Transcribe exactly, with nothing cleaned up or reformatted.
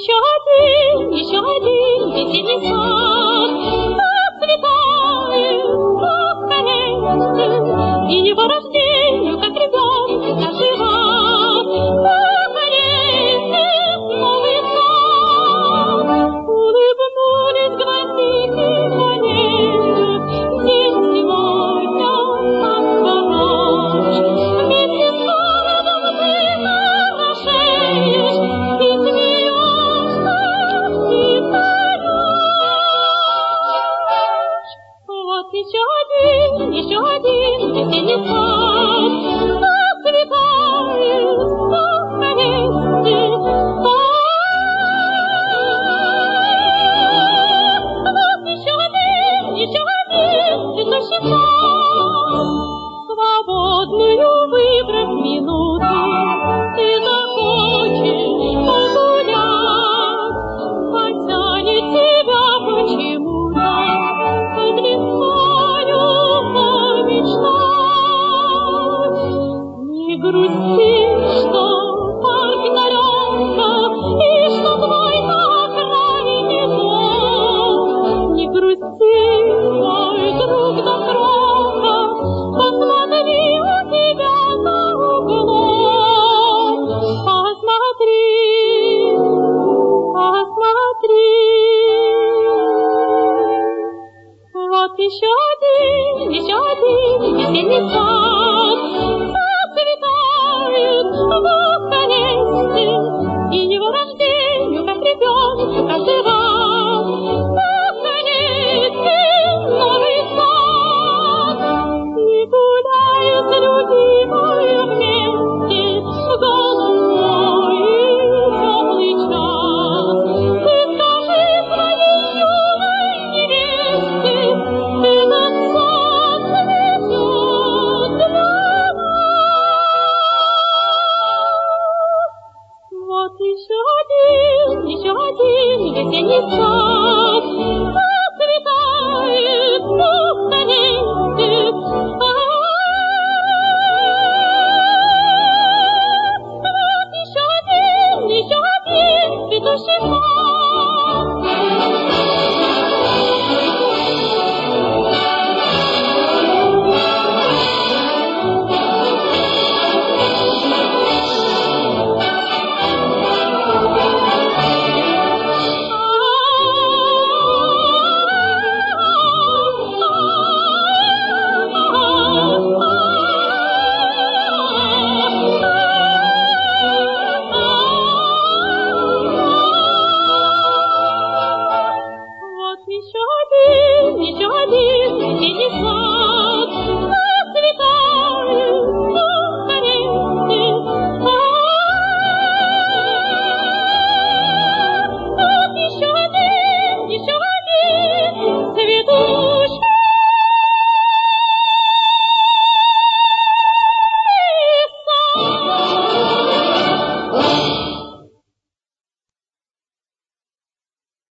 еще один, еще один весенний сад расцветает, покоряется, и его рождению, как ребенок, каждый раз покоряется новый сад. Улыбнулись гвоздики планеты, где сегодня как ночь, вместе с городом ты хорошеешь, и смеешься, и поешь. Вот еще один, еще один весенний сад расцветает, покоряется. Вот еще один, еще один цветущий сад. Свободную выбрав минуту, ты захочешь погулять, потянет тебя почему-то под листвою помечтать. Не грусти, что парк далёко, и что твой на окраине дом. Не грусти, мой друг до срока, посмотри у тебя за углом. Посмотри, посмотри. Вот еще один, еще один весенний сад расцветает в конец, и его рождению, как ребенок, каждый раз покоряется новый сад. И гуляют любимые вместе в голубой и теплый час. Ты скажи своей юной невесте, этот сад цветет для нас. Вот еще один, еще один весенний сад